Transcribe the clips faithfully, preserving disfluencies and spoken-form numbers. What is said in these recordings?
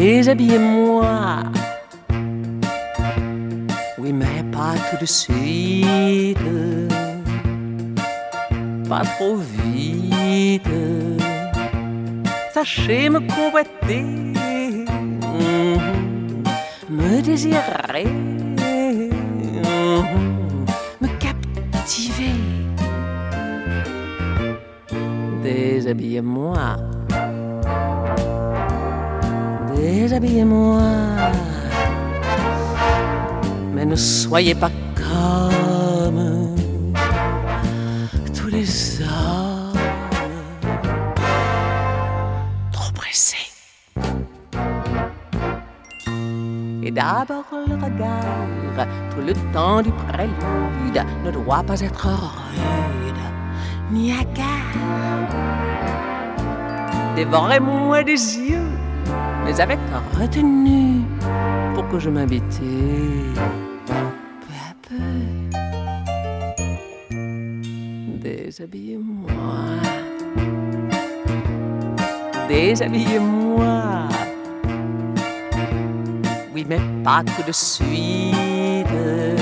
déshabillez-moi. Oui, mais pas tout de suite, pas trop vite. Sachez me convoiter, me désirer, me captiver. Déshabillez-moi, déshabillez-moi, mais ne soyez pas comme tous les hommes, trop pressés. Et d'abord le regard, tout le temps du prélude, ne doit pas être rude ni hagard. Dévorez-moi des yeux, mais avec retenue, pour que je m'habitue peu à peu. Déshabillez-moi, déshabillez-moi. Oui, mais pas tout de suite,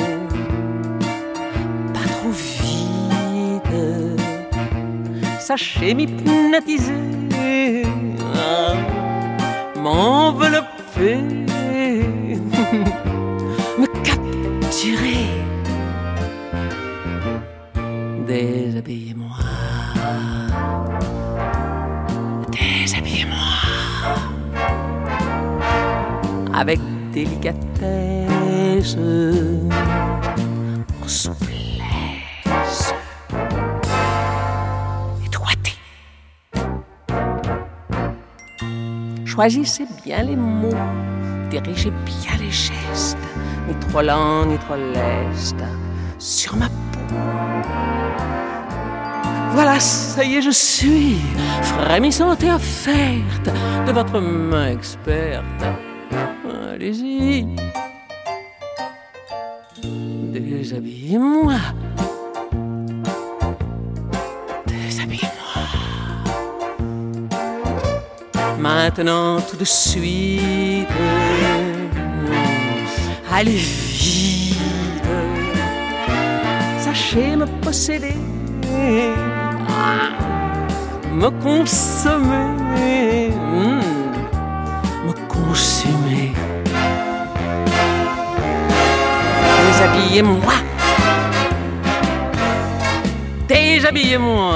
pas trop vite. Sachez m'hypnotiser, m'envelopper, me capturer. Déshabillez-moi, déshabillez-moi, avec délicatesse, en souplesse, et doigté. Choisissez bien les mots, dirigez bien les gestes, ni trop lents ni trop lestes, sur ma peau. Voilà, ça y est, je suis frémissante et offerte de votre main experte. Allez-y, déshabillez-moi, déshabillez-moi. Maintenant, tout de suite, allez vite, sachez me posséder, me consommer, me consumer. Déshabillez-moi, déshabillez-moi.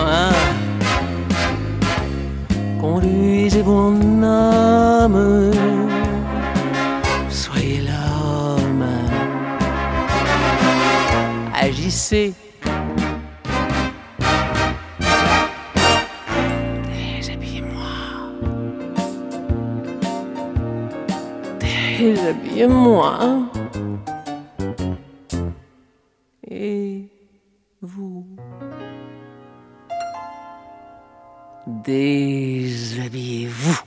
Conduisez-vous en homme, soyez l'homme. Agissez, déshabillez-moi, déshabillez-moi. Et vous, déshabillez-vous.